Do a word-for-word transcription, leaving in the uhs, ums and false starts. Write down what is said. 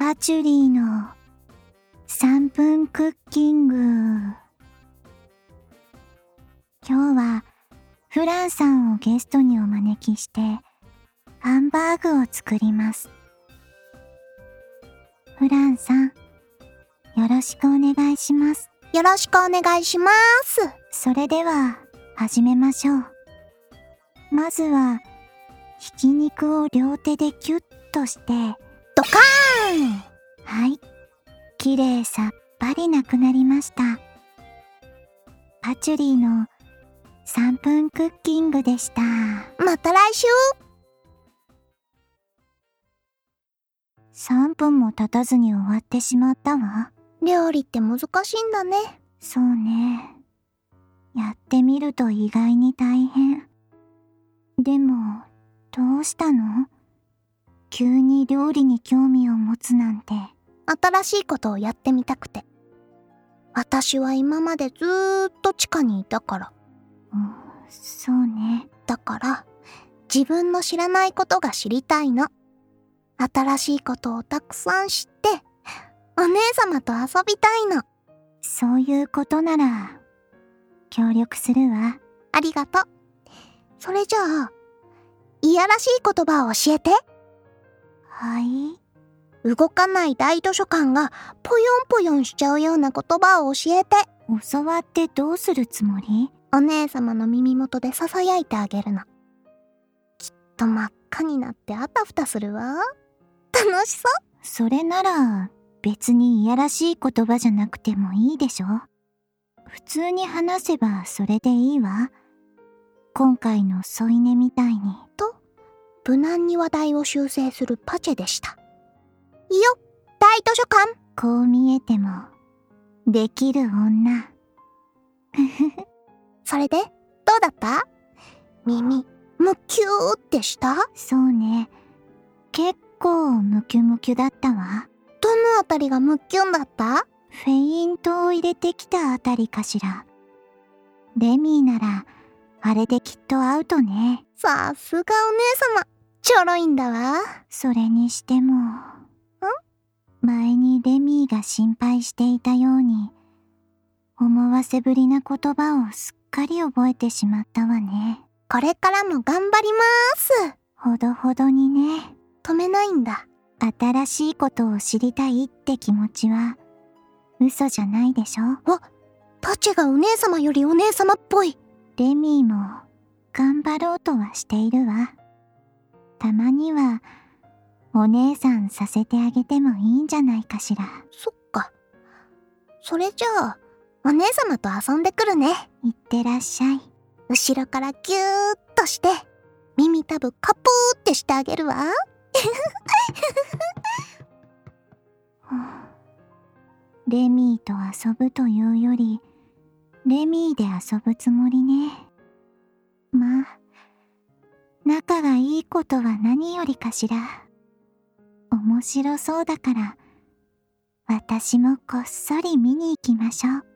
パチュリーのさんぷんクッキング。今日はフランさんをゲストにお招きしてハンバーグを作ります。フランさん、よろしくお願いします。 よろしくお願いします。 それでは始めましょう。まずはひき肉を両手でキュッとしてドカーン。 はい、きれいさっぱりなくなりました。パチュリーのさんぷんクッキングでした。 また来週。 さんぷんも経たずに終わってしまったわ。 料理って難しいんだね。 そうね。やってみると意外に大変。でも、どうしたの？急に料理に興味を持つなんて。 新しいことをやってみたくて。私は今までずーっと地下にいたから。 うん、そうね。 だから、自分の知らないことが知りたいの。新しいことをたくさん知って、お姉様と遊びたいの。 そういうことなら、協力するわ。 ありがとう。それじゃあ、いやらしい言葉を教えて。 はい。 動かない大図書館がぽよんぽよんしちゃうような言葉を教えて。 教わってどうするつもり？ お姉様の耳元で囁いてあげるの。きっと真っ赤になってあたふたするわ。楽しそう。 それなら別にいやらしい言葉じゃなくてもいいでしょ。普通に話せばそれでいいわ。今回の添い寝みたいに。 と、無難に話題を修正するパチェでした。いいよ、大図書館。 こう見えてもできる女。 それでどうだった？耳ムキューってした？ そうね、結構ムキュムキュだったわ。 どのあたりがムッキュンだった？ フェイントを入れてきたあたりかしら。レミーならあれできっとアウトね。 さすがお姉様、ちょろいんだわ。 それにしてもん？前にレミーが心配していたように思わせぶりな言葉をすっかり覚えてしまったわね。 これからも頑張りまーす。 ほどほどにね。 止めないんだ。 新しいことを知りたいって気持ちは嘘じゃないでしょ。 あ、パチェがお姉様よりお姉様っぽい。 レミーも頑張ろうとはしているわ。たまにはお姉さんさせてあげてもいいんじゃないかしら。 そっか。それじゃあお姉様と遊んでくるね。 いってらっしゃい。 後ろからギューッとして耳たぶカプーってしてあげるわ。 レミーと遊ぶというよりレミーで遊ぶつもりね。まあ仲がいいことは何よりかしら。面白そうだから私もこっそり見に行きましょう。